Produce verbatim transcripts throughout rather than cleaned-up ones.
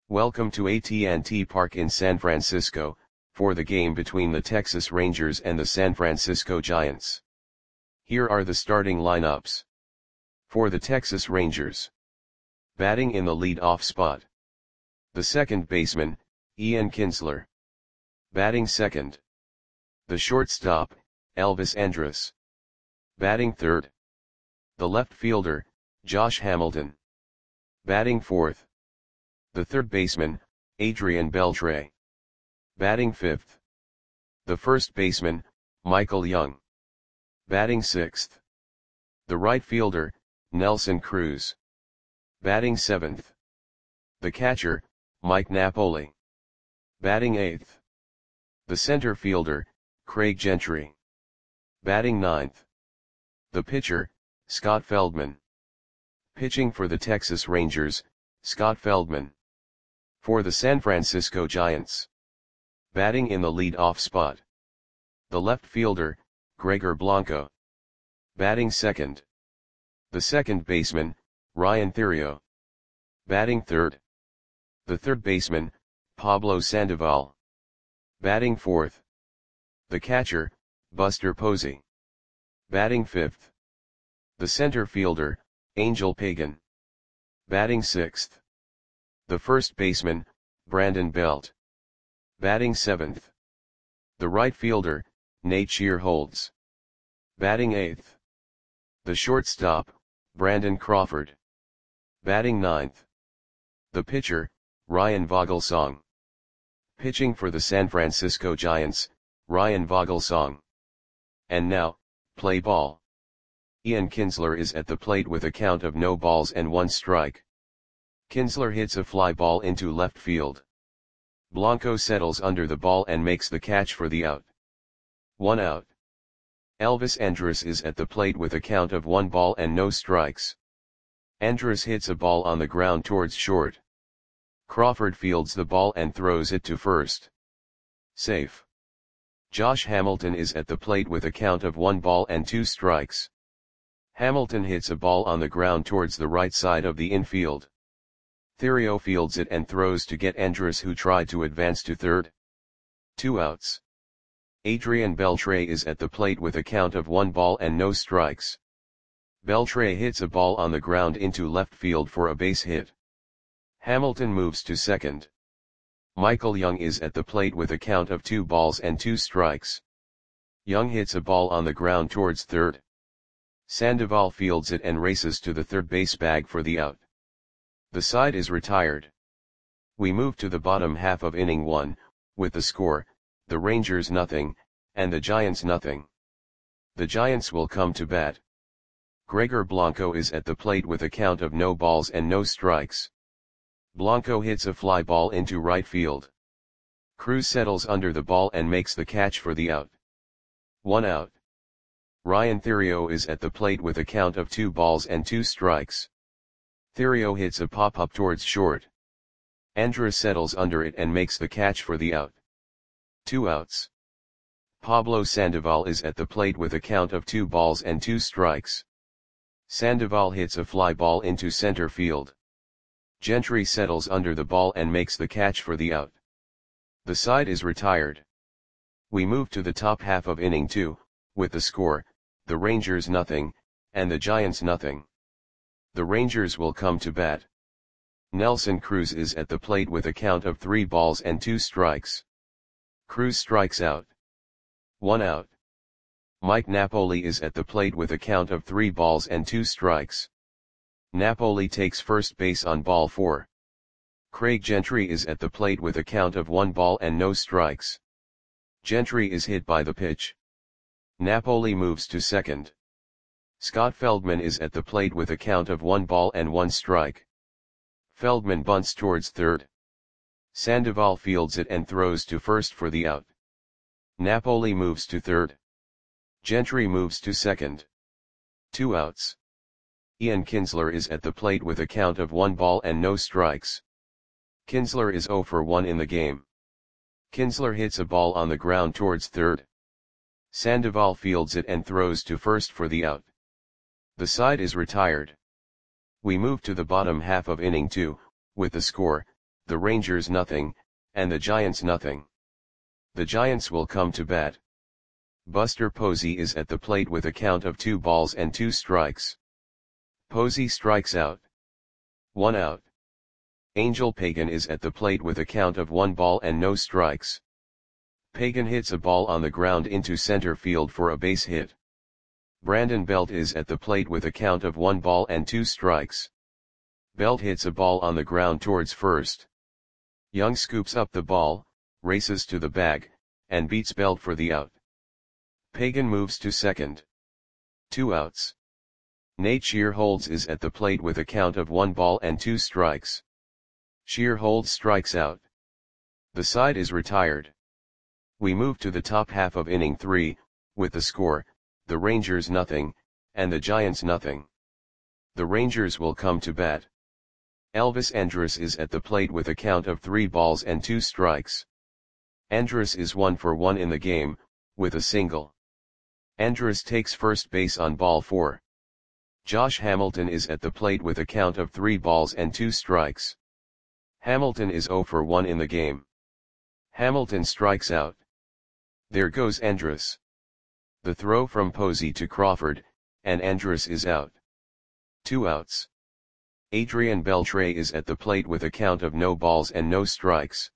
Welcome to A T and T Park in San Francisco, for the game between the Texas Rangers and the San Francisco Giants. Here are the starting lineups. For the Texas Rangers. Batting in the lead-off spot. The second baseman, Ian Kinsler. Batting second. The shortstop, Elvis Andrus. Batting third. The left fielder, Josh Hamilton. Batting fourth. The third baseman, Adrian Beltre. Batting fifth. The first baseman, Michael Young. Batting sixth. The right fielder, Nelson Cruz. Batting seventh. The catcher, Mike Napoli. Batting eighth. The center fielder, Craig Gentry. Batting ninth. The pitcher, Scott Feldman. Pitching for the Texas Rangers, Scott Feldman. For the San Francisco Giants. Batting in the lead-off spot. The left fielder, Gregor Blanco. Batting second. The second baseman, Ryan Theriot. Batting third. The third baseman, Pablo Sandoval. Batting fourth. The catcher, Buster Posey. Batting fifth. The center fielder, Angel Pagan. Batting sixth. The first baseman, Brandon Belt. Batting seventh. The right fielder, Nate Shearholtz. Batting eighth. The shortstop, Brandon Crawford. Batting ninth. The pitcher, Ryan Vogelsong. Pitching for the San Francisco Giants, Ryan Vogelsong. And now, play ball. Ian Kinsler is at the plate with a count of no balls and one strike. Kinsler hits a fly ball into left field. Blanco settles under the ball and makes the catch for the out. One out. Elvis Andrus is at the plate with a count of one ball and no strikes. Andrus hits a ball on the ground towards short. Crawford fields the ball and throws it to first. Safe. Josh Hamilton is at the plate with a count of one ball and two strikes. Hamilton hits a ball on the ground towards the right side of the infield. Theriot fields it and throws to get Andrus, who tried to advance to third. Two outs. Adrian Beltre is at the plate with a count of one ball and no strikes. Beltre hits a ball on the ground into left field for a base hit. Hamilton moves to second. Michael Young is at the plate with a count of two balls and two strikes. Young hits a ball on the ground towards third. Sandoval fields it and races to the third base bag for the out. The side is retired. We move to the bottom half of inning one, with the score, the Rangers nothing, and the Giants nothing. The Giants will come to bat. Gregor Blanco is at the plate with a count of no balls and no strikes. Blanco hits a fly ball into right field. Cruz settles under the ball and makes the catch for the out. One out. Ryan Theriot is at the plate with a count of two balls and two strikes. Theriot hits a pop-up towards short. Andrus settles under it and makes the catch for the out. Two outs. Pablo Sandoval is at the plate with a count of two balls and two strikes. Sandoval hits a fly ball into center field. Gentry settles under the ball and makes the catch for the out. The side is retired. We move to the top half of inning two, with the score, the Rangers nothing, and the Giants nothing. The Rangers will come to bat. Nelson Cruz is at the plate with a count of three balls and two strikes. Cruz strikes out. One out. Mike Napoli is at the plate with a count of three balls and two strikes. Napoli takes first base on ball four. Craig Gentry is at the plate with a count of one ball and no strikes. Gentry is hit by the pitch. Napoli moves to second. Scott Feldman is at the plate with a count of one ball and one strike. Feldman bunts towards third. Sandoval fields it and throws to first for the out. Napoli moves to third. Gentry moves to second. Two outs. Ian Kinsler is at the plate with a count of one ball and no strikes. Kinsler is zero for one in the game. Kinsler hits a ball on the ground towards third. Sandoval fields it and throws to first for the out. The side is retired. We move to the bottom half of inning two, with the score, the Rangers nothing, and the Giants nothing. The Giants will come to bat. Buster Posey is at the plate with a count of two balls and two strikes. Posey strikes out. One out. Angel Pagan is at the plate with a count of one ball and no strikes. Pagan hits a ball on the ground into center field for a base hit. Brandon Belt is at the plate with a count of one ball and two strikes. Belt hits a ball on the ground towards first. Young scoops up the ball, races to the bag, and beats Belt for the out. Pagan moves to second. Two outs. Nate Shearholds is at the plate with a count of one ball and two strikes. Shearholds strikes out. The side is retired. We move to the top half of inning three, with the score, the Rangers nothing, and the Giants nothing. The Rangers will come to bat. Elvis Andrus is at the plate with a count of three balls and two strikes. Andrus is one for one in the game, with a single. Andrus takes first base on ball four. Josh Hamilton is at the plate with a count of three balls and two strikes. Hamilton is zero for one in the game. Hamilton strikes out. There goes Andrus. The throw from Posey to Crawford, and Andrus is out. Two outs. Adrian Beltre is at the plate with a count of no balls and no strikes.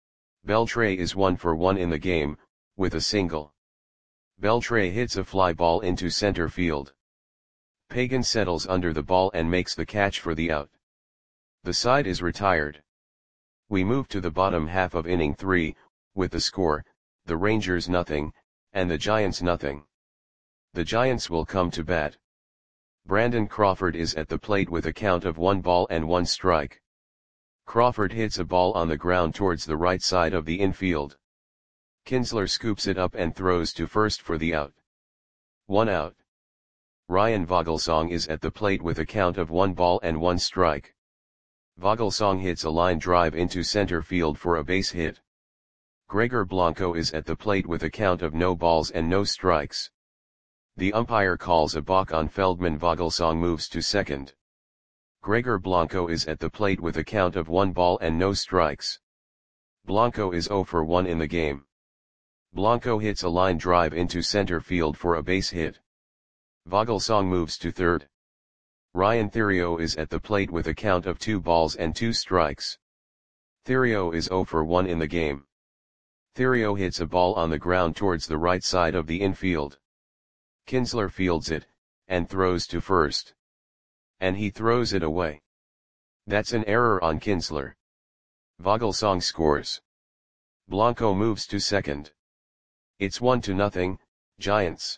Beltre is one for one in the game, with a single. Beltre hits a fly ball into center field. Pagan settles under the ball and makes the catch for the out. The side is retired. We move to the bottom half of inning three, with the score, the Rangers nothing, and the Giants nothing. The Giants will come to bat. Brandon Crawford is at the plate with a count of one ball and one strike. Crawford hits a ball on the ground towards the right side of the infield. Kinsler scoops it up and throws to first for the out. One out. Ryan Vogelsong is at the plate with a count of one ball and one strike. Vogelsong hits a line drive into center field for a base hit. Gregor Blanco is at the plate with a count of no balls and no strikes. The umpire calls a balk on Feldman. Vogelsong moves to second. Gregor Blanco is at the plate with a count of one ball and no strikes. Blanco is zero for one in the game. Blanco hits a line drive into center field for a base hit. Vogelsong moves to third. Ryan Theriot is at the plate with a count of two balls and two strikes. Theriot is zero for one in the game. Theriot hits a ball on the ground towards the right side of the infield. Kinsler fields it, and throws to first. And he throws it away. That's an error on Kinsler. Vogelsong scores. Blanco moves to second. It's one to nothing, Giants.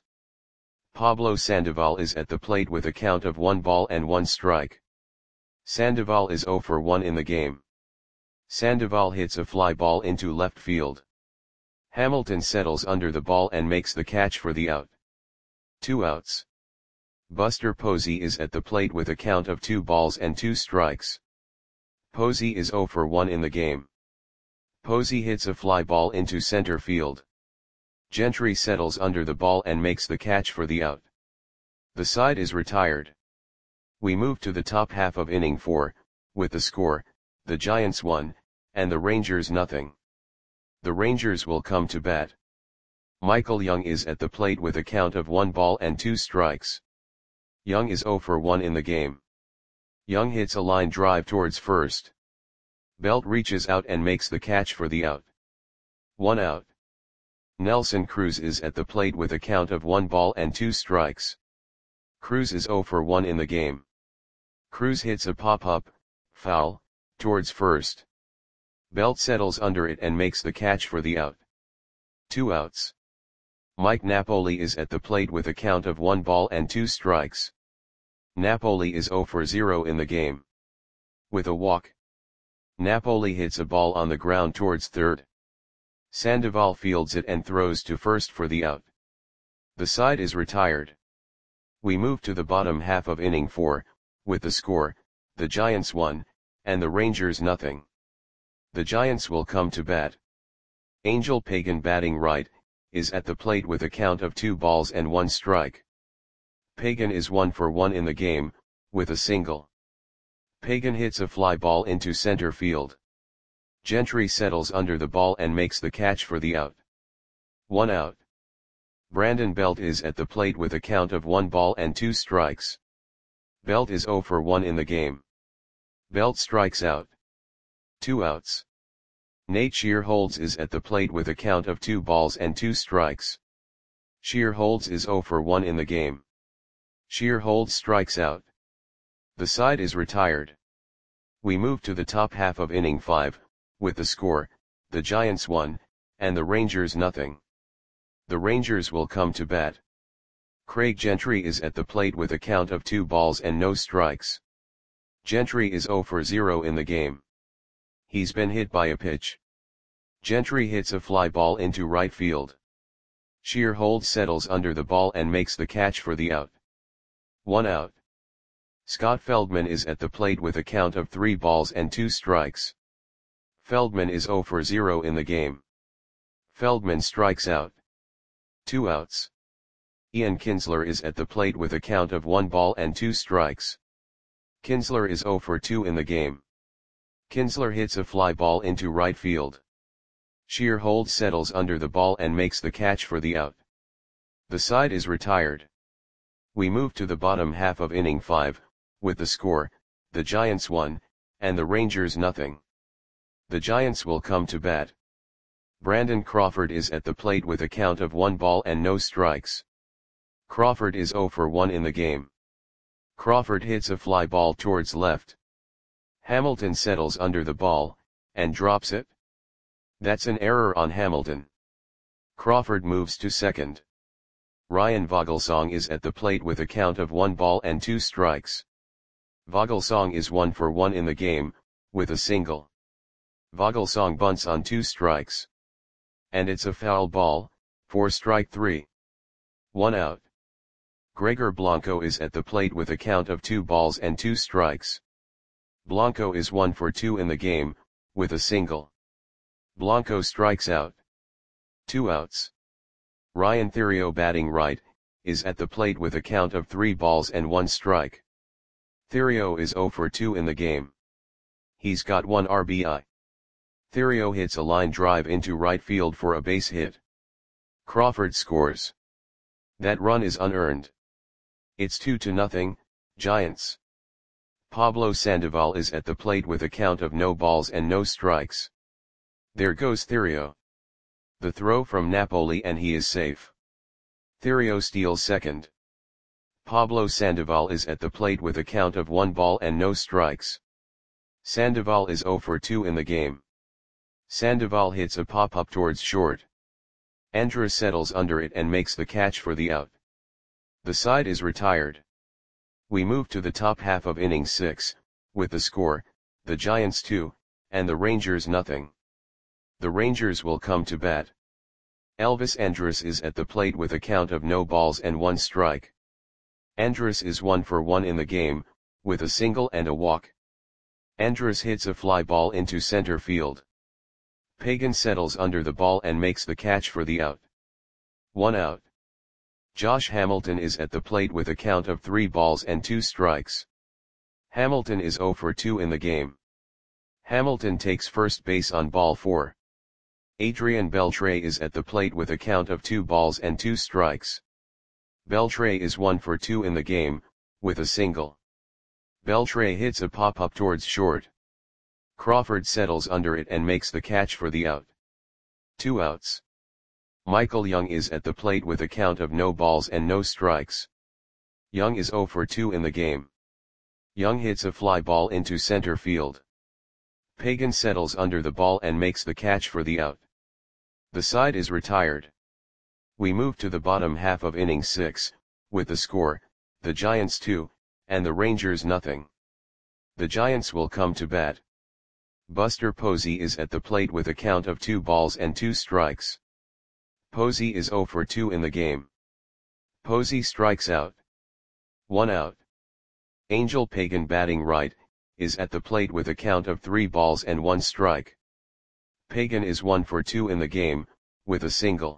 Pablo Sandoval is at the plate with a count of one ball and one strike. Sandoval is zero for one in the game. Sandoval hits a fly ball into left field. Hamilton settles under the ball and makes the catch for the out. Two outs. Buster Posey is at the plate with a count of two balls and two strikes. Posey is zero for one in the game. Posey hits a fly ball into center field. Gentry settles under the ball and makes the catch for the out. The side is retired. We move to the top half of inning four, with the score, the Giants one, and the Rangers nothing. The Rangers will come to bat. Michael Young is at the plate with a count of one ball and two strikes. Young is zero for one in the game. Young hits a line drive towards first. Belt reaches out and makes the catch for the out. One out. Nelson Cruz is at the plate with a count of one ball and two strikes. Cruz is zero for one in the game. Cruz hits a pop-up, foul, towards first. Belt settles under it and makes the catch for the out. Two outs. Mike Napoli is at the plate with a count of one ball and two strikes. Napoli is zero for zero in the game. With a walk. Napoli hits a ball on the ground towards third. Sandoval fields it and throws to first for the out. The side is retired. We move to the bottom half of inning four, with the score, the Giants one, and the Rangers nothing. The Giants will come to bat. Angel Pagan, batting right, is at the plate with a count of two balls and one strike. Pagan is one for one in the game, with a single. Pagan hits a fly ball into center field. Gentry settles under the ball and makes the catch for the out. One out. Brandon Belt is at the plate with a count of one ball and two strikes. Belt is zero for one in the game. Belt strikes out. Two outs. Nate Shearholds is at the plate with a count of two balls and two strikes. Shearholds is zero for one in the game. Shearholds strikes out. The side is retired. We move to the top half of inning five, with the score, the Giants one, and the Rangers nothing. The Rangers will come to bat. Craig Gentry is at the plate with a count of two balls and no strikes. Gentry is zero for zero in the game. He's been hit by a pitch. Gentry hits a fly ball into right field. Shearholds settles under the ball and makes the catch for the out. One out. Scott Feldman is at the plate with a count of three balls and two strikes. Feldman is zero for zero in the game. Feldman strikes out. Two outs. Ian Kinsler is at the plate with a count of one ball and two strikes. Kinsler is zero for two in the game. Kinsler hits a fly ball into right field. Shearholds settles under the ball and makes the catch for the out. The side is retired. We move to the bottom half of inning five, with the score, the Giants one, and the Rangers nothing. The Giants will come to bat. Brandon Crawford is at the plate with a count of one ball and no strikes. Crawford is zero for one in the game. Crawford hits a fly ball towards left. Hamilton settles under the ball, and drops it. That's an error on Hamilton. Crawford moves to second. Ryan Vogelsong is at the plate with a count of one ball and two strikes. Vogelsong is one for one in the game, with a single. Vogelsong bunts on two strikes. And it's a foul ball, for strike three. One out. Gregor Blanco is at the plate with a count of two balls and two strikes. Blanco is one for two in the game, with a single. Blanco strikes out. Two outs. Ryan Theriot, batting right, is at the plate with a count of three balls and one strike. Theriot is zero for two in the game. He's got one R B I. Theriot hits a line drive into right field for a base hit. Crawford scores. That run is unearned. It's two to nothing, Giants. Pablo Sandoval is at the plate with a count of no balls and no strikes. There goes Theriot. The throw from Napoli and he is safe. Theriot steals second. Pablo Sandoval is at the plate with a count of one ball and no strikes. Sandoval is zero for two in the game. Sandoval hits a pop-up towards short. Andrus settles under it and makes the catch for the out. The side is retired. We move to the top half of inning six, with the score, the Giants two, and the Rangers nothing. The Rangers will come to bat. Elvis Andrus is at the plate with a count of no balls and one strike. Andrus is one for one in the game, with a single and a walk. Andrus hits a fly ball into center field. Pagan settles under the ball and makes the catch for the out. One out. Josh Hamilton is at the plate with a count of three balls and two strikes. Hamilton is zero for two in the game. Hamilton takes first base on ball four. Adrian Beltre is at the plate with a count of two balls and two strikes. Beltre is one for two in the game, with a single. Beltre hits a pop-up towards short. Crawford settles under it and makes the catch for the out. Two outs. Michael Young is at the plate with a count of no balls and no strikes. Young is zero for two in the game. Young hits a fly ball into center field. Pagan settles under the ball and makes the catch for the out. The side is retired. We move to the bottom half of inning six, with the score, the Giants two, and the Rangers nothing. The Giants will come to bat. Buster Posey is at the plate with a count of two balls and two strikes. Posey is zero for two in the game. Posey strikes out. One out. Angel Pagan, batting right, is at the plate with a count of three balls and one strike. Pagan is one for two in the game, with a single.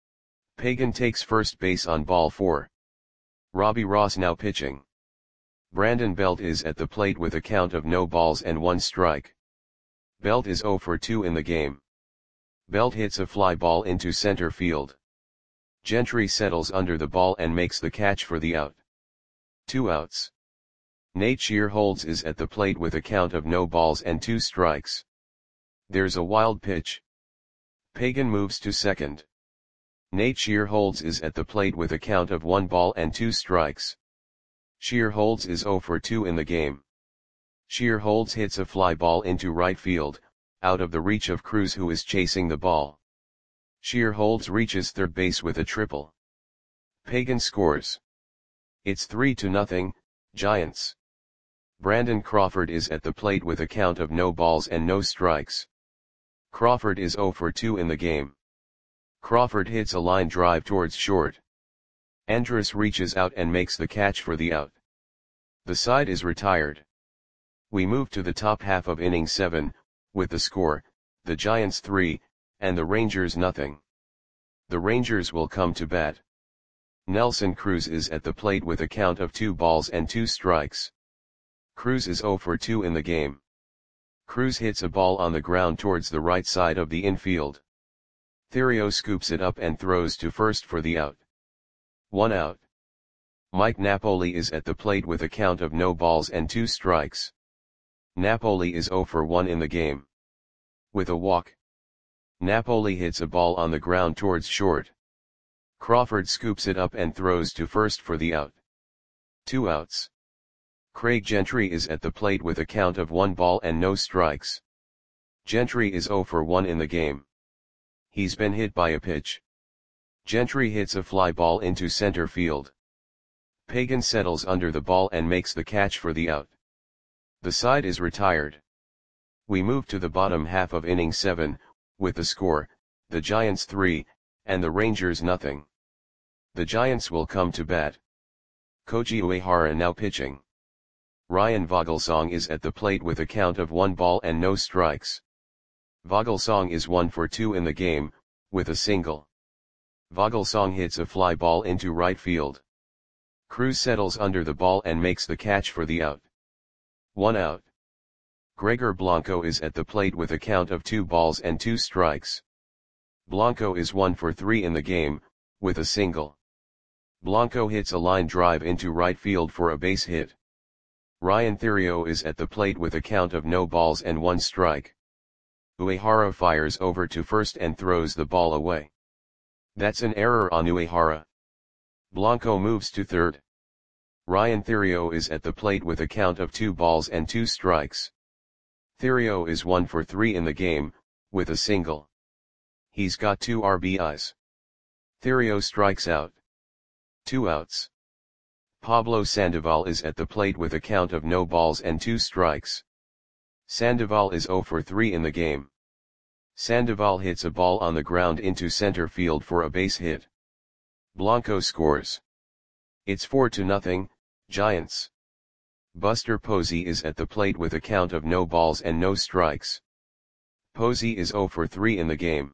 Pagan takes first base on ball four. Robbie Ross now pitching. Brandon Belt is at the plate with a count of no balls and one strike. Belt is zero for two in the game. Belt hits a fly ball into center field. Gentry settles under the ball and makes the catch for the out. Two outs. Nate Shearholds is at the plate with a count of no balls and two strikes. There's a wild pitch. Pagan moves to second. Nate Shearholds is at the plate with a count of one ball and two strikes. Shearholds is zero for two in the game. Shearholds hits a fly ball into right field, out of the reach of Cruz, who is chasing the ball. Shearholds reaches third base with a triple. Pagan scores. It's three to nothing, Giants. Brandon Crawford is at the plate with a count of no balls and no strikes. Crawford is zero for two in the game. Crawford hits a line drive towards short. Andrus reaches out and makes the catch for the out. The side is retired. We move to the top half of inning seven, with the score, the Giants three, and the Rangers nothing. The Rangers will come to bat. Nelson Cruz is at the plate with a count of two balls and two strikes. Cruz is zero for two in the game. Cruz hits a ball on the ground towards the right side of the infield. Theriot scoops it up and throws to first for the out. One out. Mike Napoli is at the plate with a count of no balls and two strikes. Napoli is zero for one in the game. With a walk. Napoli hits a ball on the ground towards short. Crawford scoops it up and throws to first for the out. Two outs. Craig Gentry is at the plate with a count of one ball and no strikes. Gentry is zero for one in the game. He's been hit by a pitch. Gentry hits a fly ball into center field. Pagan settles under the ball and makes the catch for the out. The side is retired. We move to the bottom half of inning seven, with the score, the Giants three, and the Rangers nothing. The Giants will come to bat. Koji Uehara now pitching. Ryan Vogelsong is at the plate with a count of one ball and no strikes. Vogelsong is one for two in the game, with a single. Vogelsong hits a fly ball into right field. Cruz settles under the ball and makes the catch for the out. One out. Gregor Blanco is at the plate with a count of two balls and two strikes. Blanco is one for three in the game, with a single. Blanco hits a line drive into right field for a base hit. Ryan Theriot is at the plate with a count of no balls and one strike. Uehara fires over to first and throws the ball away. That's an error on Uehara. Blanco moves to third. Ryan Theriot is at the plate with a count of two balls and two strikes. Theriot is one for three in the game, with a single. He's got two R B Is. Theriot strikes out. Two outs. Pablo Sandoval is at the plate with a count of no balls and two strikes. Sandoval is zero for three in the game. Sandoval hits a ball on the ground into center field for a base hit. Blanco scores. It's four to nothing, Giants. Buster Posey is at the plate with a count of no balls and no strikes. Posey is zero for three in the game.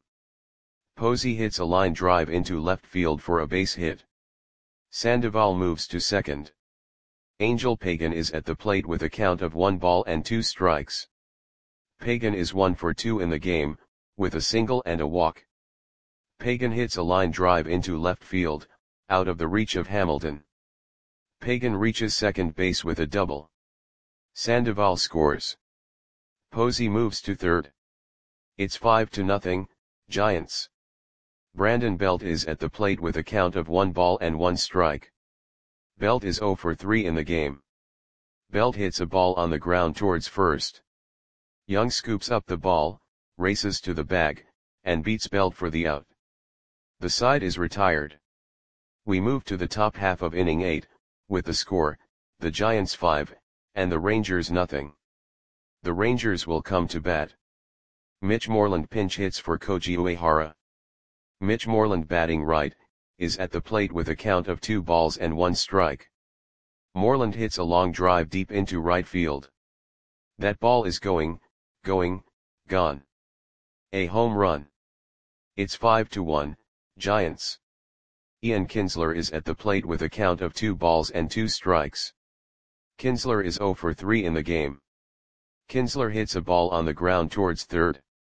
Posey hits a line drive into left field for a base hit. Sandoval moves to second. Angel Pagan is at the plate with a count of one ball and two strikes. Pagan is one for two in the game, with a single and a walk. Pagan hits a line drive into left field, out of the reach of Hamilton. Pagan reaches second base with a double. Sandoval scores. Posey moves to third. It's five to nothing, Giants. Brandon Belt is at the plate with a count of one ball and one strike. Belt is zero for three in the game. Belt hits a ball on the ground towards first. Young scoops up the ball, races to the bag, and beats Belt for the out. The side is retired. We move to the top half of inning eight, with the score, the Giants five, and the Rangers nothing. The Rangers will come to bat. Mitch Moreland pinch hits for Koji Uehara. Mitch Moreland, batting right, is at the plate with a count of two balls and one strike. Moreland hits a long drive deep into right field. That ball is going, going, gone. A home run. It's five to one, Giants. Ian Kinsler is at the plate with a count of two balls and two strikes. Kinsler is zero for three in the game. Kinsler hits a ball on the ground towards third.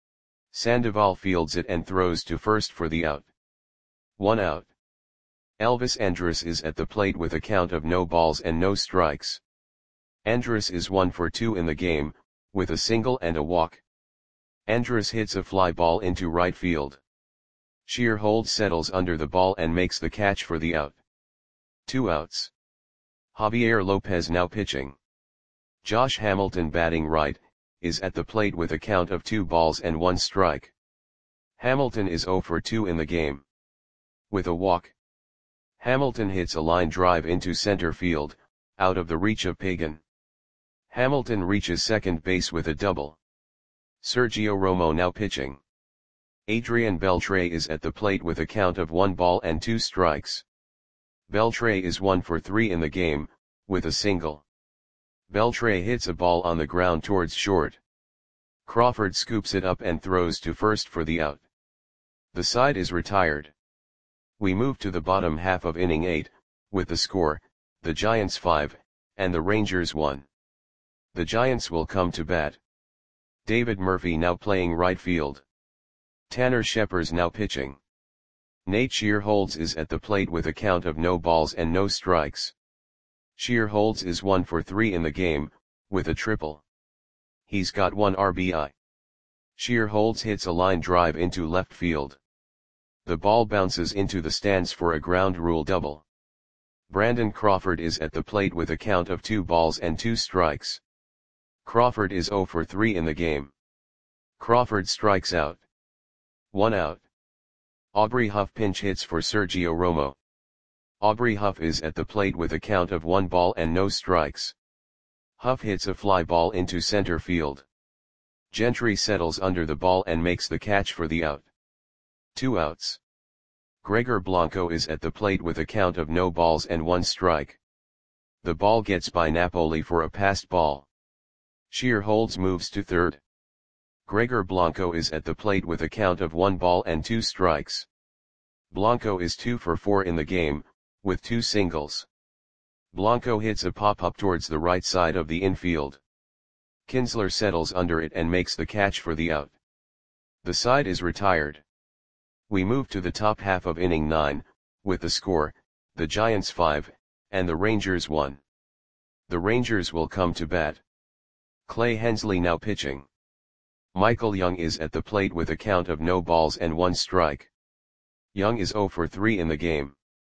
Sandoval fields it and throws to first for the out. One out. Elvis Andrus is at the plate with a count of no balls and no strikes. Andrus is one for two in the game, with a single and a walk. Andrus hits a fly ball into right field. Shearholtz settles under the ball and makes the catch for the out. Two outs. Javier Lopez now pitching. Josh Hamilton batting right, is at the plate with a count of two balls and one strike. Hamilton is zero for two in the game. With a walk. Hamilton hits a line drive into center field, out of the reach of Pagan. Hamilton reaches second base with a double. Sergio Romo now pitching. Adrian Beltre is at the plate with a count of one ball and two strikes. Beltre is one for three in the game, with a single. Beltre hits a ball on the ground towards short. Crawford scoops it up and throws to first for the out. The side is retired. We move to the bottom half of inning eight, with the score, the Giants five, and the Rangers one. The Giants will come to bat. David Murphy now playing right field. Tanner Scheppers now pitching. Nate Shearholtz is at the plate with a count of no balls and no strikes. Shearholtz is one for three in the game, with a triple. He's got one R B I. Shearholtz hits a line drive into left field. The ball bounces into the stands for a ground rule double. Brandon Crawford is at the plate with a count of two balls and two strikes. Crawford is zero for three in the game. Crawford strikes out. One out. Aubrey Huff pinch hits for Sergio Romo. Aubrey Huff is at the plate with a count of one ball and no strikes. Huff hits a fly ball into center field. Gentry settles under the ball and makes the catch for the out. Two outs. Gregor Blanco is at the plate with a count of no balls and one strike. The ball gets by Napoli for a passed ball. Shearholtz moves to third. Gregor Blanco is at the plate with a count of one ball and two strikes. Blanco is two for four in the game, with two singles. Blanco hits a pop-up towards the right side of the infield. Kinsler settles under it and makes the catch for the out. The side is retired. We move to the top half of inning nine, with the score, the Giants five, and the Rangers one. The Rangers will come to bat. Clay Hensley now pitching. Michael Young is at the plate with a count of no balls and one strike. Young is zero for three in the game.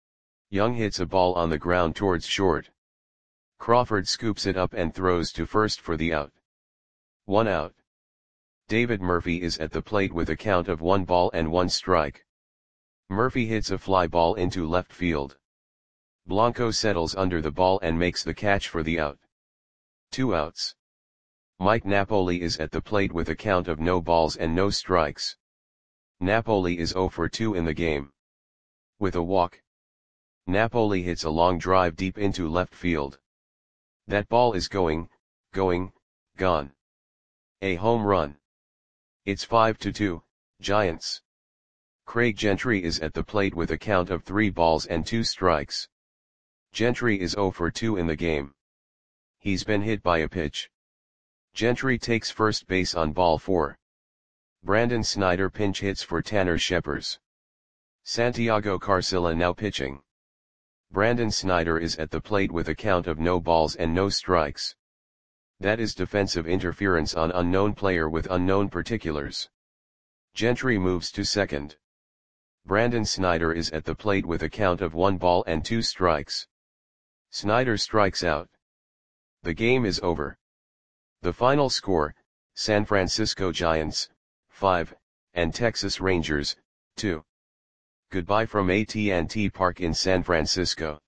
Young hits a ball on the ground towards short. Crawford scoops it up and throws to first for the out. One out. David Murphy is at the plate with a count of one ball and one strike. Murphy hits a fly ball into left field. Blanco settles under the ball and makes the catch for the out. Two outs. Mike Napoli is at the plate with a count of no balls and no strikes. Napoli is zero for two in the game. With a walk. Napoli hits a long drive deep into left field. That ball is going, going, gone. A home run. It's five to two, Giants. Craig Gentry is at the plate with a count of three balls and two strikes. Gentry is zero for two in the game. He's been hit by a pitch. Gentry takes first base on ball four. Brandon Snyder pinch hits for Tanner Scheppers. Santiago Carcilla now pitching. Brandon Snyder is at the plate with a count of no balls and no strikes. That is defensive interference on unknown player with unknown particulars. Gentry moves to second. Brandon Snyder is at the plate with a count of one ball and two strikes. Snyder strikes out. The game is over. The final score, San Francisco Giants, five, and Texas Rangers, two. Goodbye from A T and T Park in San Francisco.